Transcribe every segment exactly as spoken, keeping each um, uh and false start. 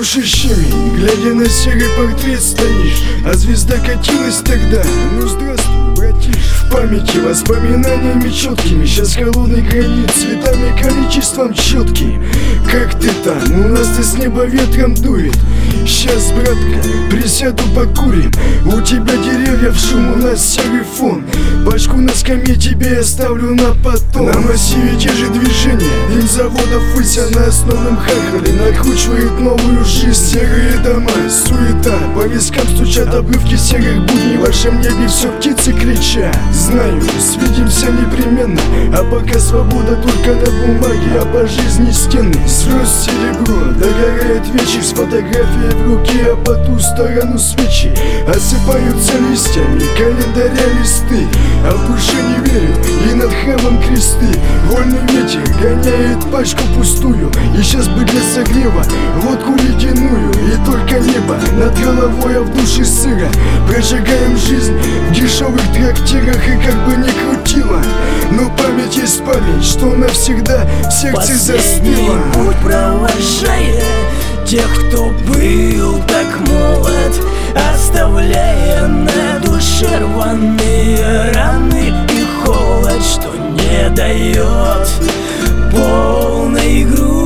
душещими, глядя на серый портрет стоишь, а звезда катилась тогда. Ну здравствуй, братиш. В памяти воспоминаниями четкими, сейчас холодный гранит, цветами количеством четким. Как ты там? У нас-то с неба ветром дует. Сейчас, братка, присяду покурим. У тебя деревья в шум, у нас серый фон. Пачку на скамье тебе оставлю на потом. На массиве те же движения, дым заводов выся на основном хахале накручивает новую жизнь. Серые дома, суета, по вискам стучат обрывки серых будней. В вашем небе все птицы кричат. Знаю, свидимся непременно, а пока свобода только на бумаге, а по жизни стены. Звезд серебро, догорает вечер с фотографией в руке, а по ту сторону свечи осыпаются листьями календаря листы. А в душе не верю, и над храмом кресты. Вольный ветер гоняет пачку пустую, и сейчас бы для согрева водку ледяную. И только небо над головой, а в душе сыро. Прожигаем жизнь в дешевых трактирах, и как бы ни крутило, но память есть память, что навсегда в сердце застыла. Последний путь провожая тех, кто был так молод, оставляя на душе рваные раны и холод, что не дает полной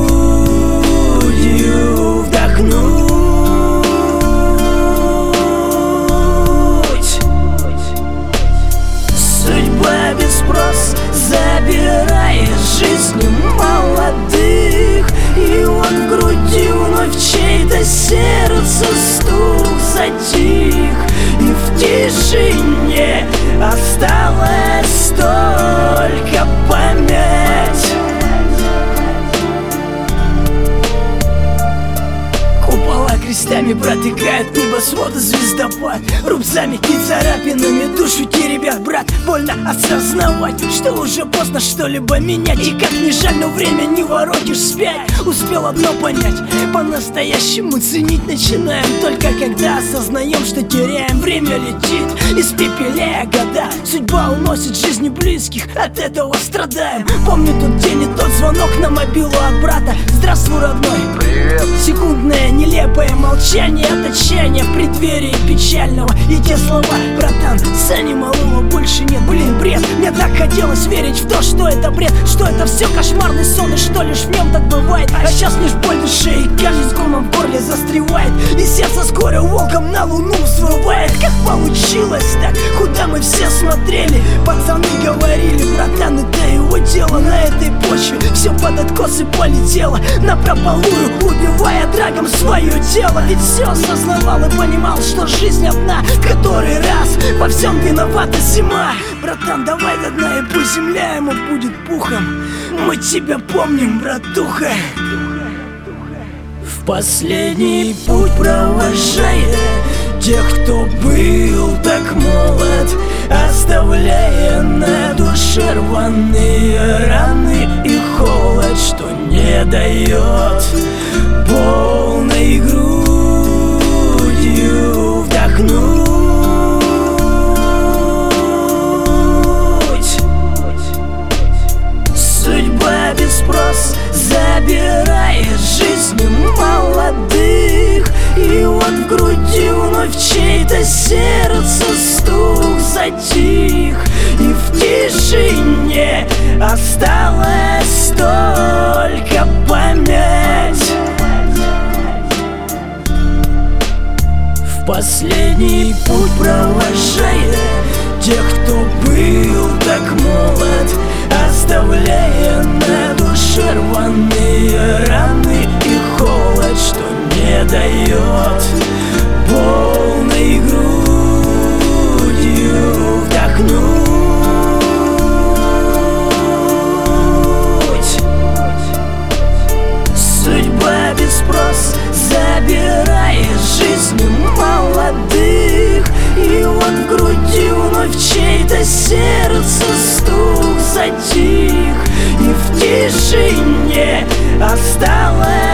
грудью вдохнуть. Судьба без спроса забирает жизни молодых, и вот в груди вновь чей-то сердце стук затих, и в тишине осталась только память. Купола крестами протыкают небосвода звездопад, рубцами и царапинами душу теребят, брат. Больно осознавать, что уже поздно что-либо менять, и как ни жаль, но время не воротишь вспять. Успел одно понять, по-настоящему ценить начинаем только когда осознаем, что теряем. Время летит, испепеляя года, судьба уносит жизни близких, от этого страдаем. Помню тот день и тот звонок на мобилу от брата. Здравствуй, родной. Привет. Секундное нелепое молчание от отчаяния в преддверии печального, и те слова: братан, сани малого больше нет. Блин, бред, мне так хотелось верить в то, что это бред, что это все кошмарный сон, и что лишь в нем так бывает. А сейчас лишь боль в душе, и каждый с комом в горле застревает, и сердце с горя волком на луну взвывает. Как получилось так? Куда мы все смотрели? Пацаны говорили: братан, это его дело. На этой почве все под откос и полетело напропалую, убивая драгом свое тело. Ведь все осознавал и понимал, что жизнь одна, в который раз во всем виновата зима. Братан, давай до дна, и пусть земля ему будет пухом. Мы тебя помним, братуха. В последний путь провожая тех, кто был так молод, оставляя на душе рваные раны и холод, что не дает полной грудью вдохнуть. Судьба без спроса забирает жизни молодых, и вот в груди вновь чей-то сердце стук затих, и в тишине осталась только память. В последний путь провожая тех, кто был так молод, оставляя на душе рваные раны и холод, что не дает полной грудью вдохнуть. Судьба без спроса забирает жизни молодых, и вот в груди вновь чей-то сердце стук затих, и в тишине осталось